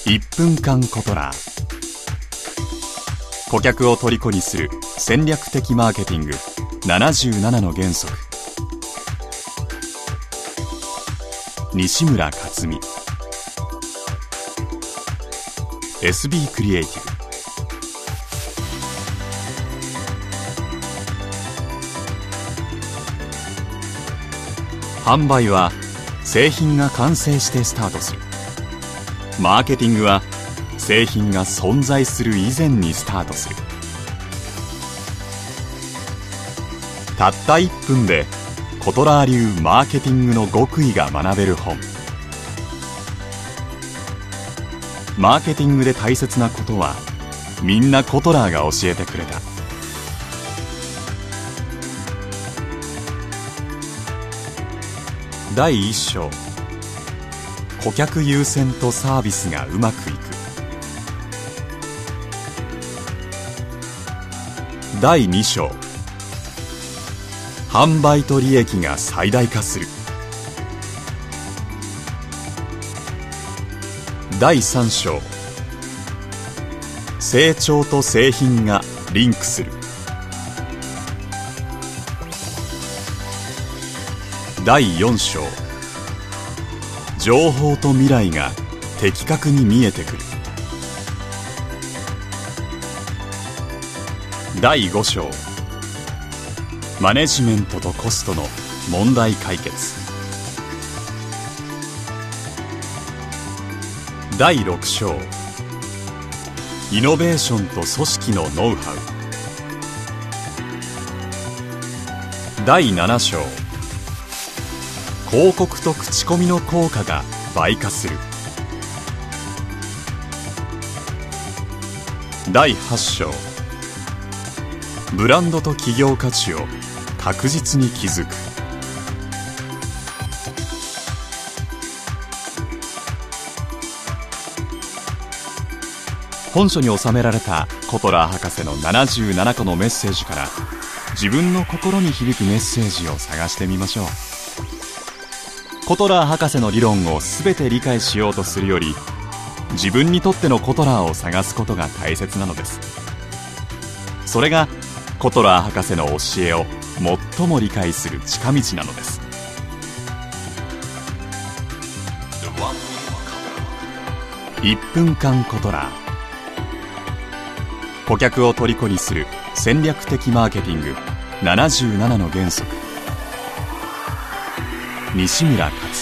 1分間コトラ顧客を虜にする戦略的マーケティング77の原則。西村克美 SB クリエイティブ。販売は製品が完成してスタートする。マーケティングは製品が存在する以前にスタートする。たった1分でコトラー流マーケティングの極意が学べる本。マーケティングで大切なことはみんなコトラーが教えてくれた。第1章、顧客優先とサービスがうまくいく。第2章、販売と利益が最大化する。第3章、成長と製品がリンクする。第4章、情報と未来が的確に見えてくる。第5章、マネジメントとコストの問題解決。第6章、イノベーションと組織のノウハウ。第7章、広告と口コミの効果が倍化する。第8章、ブランドと企業価値を確実に築く。本書に収められたコトラー博士の77個のメッセージから自分の心に響くメッセージを探してみましょう。コトラー博士の理論を全て理解しようとするより、自分にとってのコトラーを探すことが大切なのです。それがコトラー博士の教えを最も理解する近道なのです。1分間コトラー、顧客を虜にする戦略的マーケティング77の原則。西村克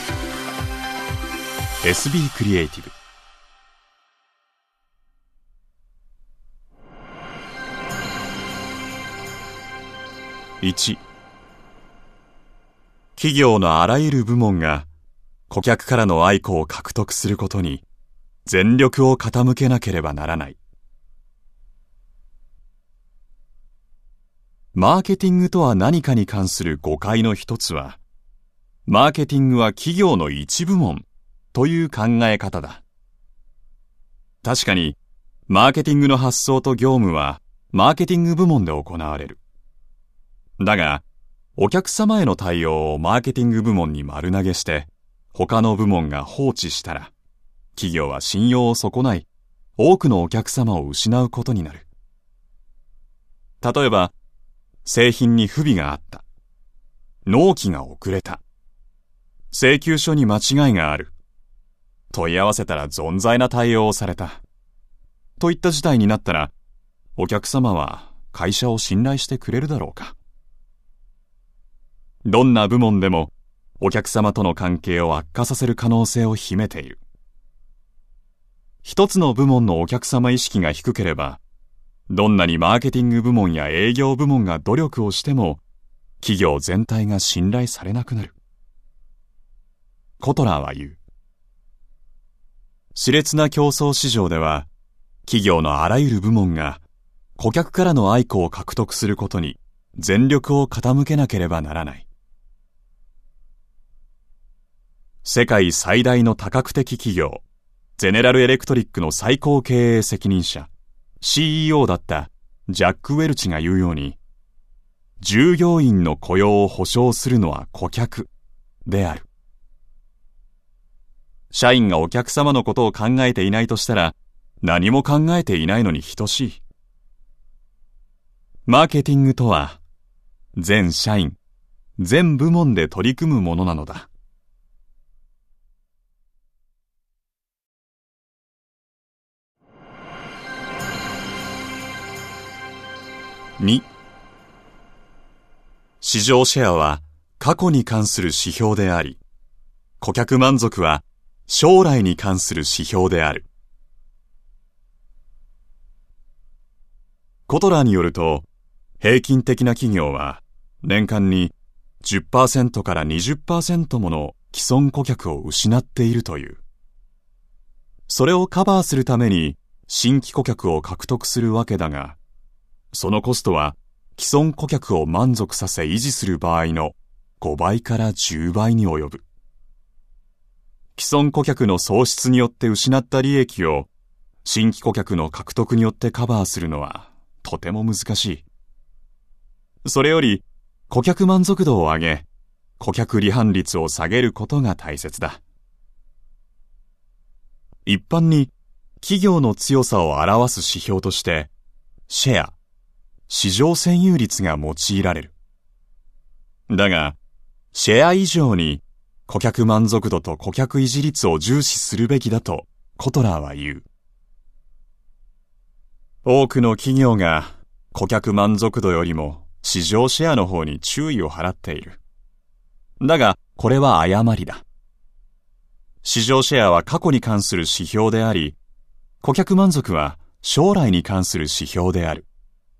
美 SB クリエイティブ。1、企業のあらゆる部門が顧客からの愛顧を獲得することに全力を傾けなければならない。マーケティングとは何かに関する誤解の一つは、マーケティングは企業の一部門という考え方だ。確かに、マーケティングの発想と業務はマーケティング部門で行われる。だが、お客様への対応をマーケティング部門に丸投げして、他の部門が放置したら、企業は信用を損ない、多くのお客様を失うことになる。例えば、製品に不備があった。納期が遅れた。請求書に間違いがある。問い合わせたら存在な対応をされた。といった事態になったら、お客様は会社を信頼してくれるだろうか。どんな部門でもお客様との関係を悪化させる可能性を秘めている。一つの部門のお客様意識が低ければ、どんなにマーケティング部門や営業部門が努力をしても、企業全体が信頼されなくなる。コトラーは言う。熾烈な競争市場では、企業のあらゆる部門が顧客からの愛顧を獲得することに全力を傾けなければならない。世界最大の多角的企業、ゼネラルエレクトリックの最高経営責任者、CEO だったジャック・ウェルチが言うように、従業員の雇用を保障するのは顧客である。 社員がお客様のことを考えていないとしたら、何も考えていないのに等しい。マーケティングとは、全社員、全部門で取り組むものなのだ。2、市場シェアは過去に関する指標であり、顧客満足は将来に関する指標である。コトラーによると、平均的な企業は年間に 10% から 20% もの既存顧客を失っているという。それをカバーするために新規顧客を獲得するわけだが、そのコストは既存顧客を満足させ維持する場合の5倍から10倍に及ぶ。既存顧客の喪失によって失った利益を新規顧客の獲得によってカバーするのはとても難しい。それより顧客満足度を上げ、顧客離反率を下げることが大切だ。一般に企業の強さを表す指標として、シェア、市場占有率が用いられる。だが、シェア以上に顧客満足度と顧客維持率を重視するべきだとコトラーは言う。多くの企業が顧客満足度よりも市場シェアの方に注意を払っている。だが、これは誤りだ。市場シェアは過去に関する指標であり、顧客満足は将来に関する指標である。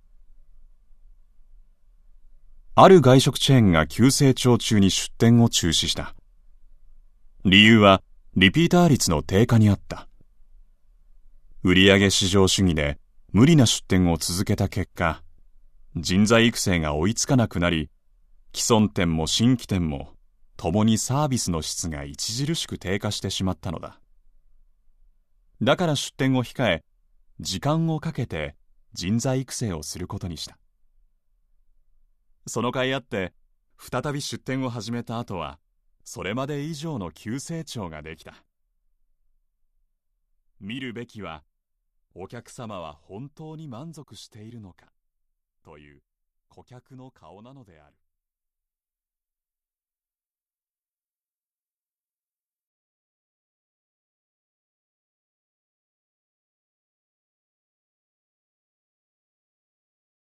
ある外食チェーンが急成長中に出店を中止した。理由はリピーター率の低下にあった。売上至上主義で無理な出店を続けた結果、人材育成が追いつかなくなり、既存店も新規店も共にサービスの質が著しく低下してしまったのだ。だから出店を控え、時間をかけて人材育成をすることにした。その甲斐あって、再び出店を始めた後は、それまで以上の急成長ができた。見るべきは、お客様は本当に満足しているのかという顧客の顔なのである。